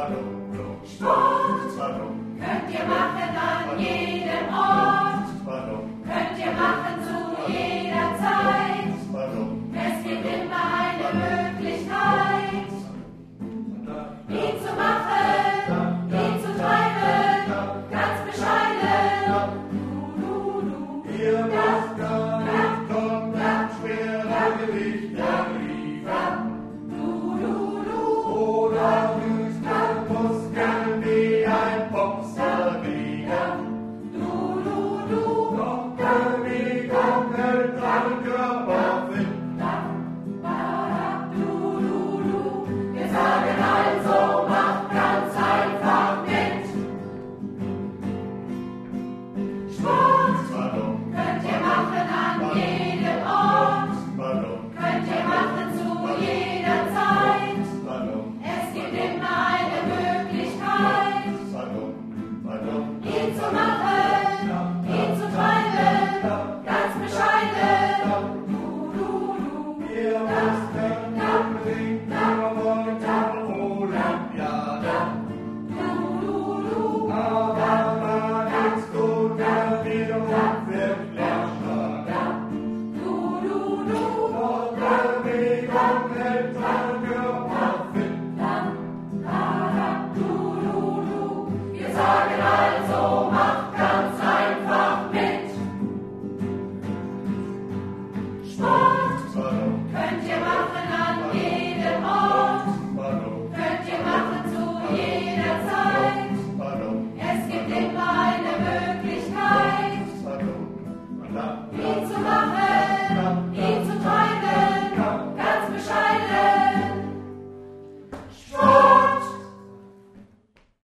Sport könnt ihr machen an jedem Ort, könnt ihr machen zu jeder Zeit. Es gibt immer eine Möglichkeit, ihn zu machen, ihn zu treiben, ganz bescheiden. Ihr macht gar nicht komplett schwere Gewichte liefern. Oder Wüste Muskeln wie ein Boxerkrieger. Doch Bewegung hält deinen Körper fit. Wir sagen also, macht ganz einfach mit. Sport könnt ihr machen an jedem Ort, könnt ihr machen zu jeder Zeit. Es gibt immer eine Möglichkeit, ihn zu machen, ihn zu treiben, ganz bescheiden. Ihr müsst nicht unbedingt nur wollen Olympiade. Aber man ist gut, wenn wir uns wirklich schlagen. Doch Bewegung hält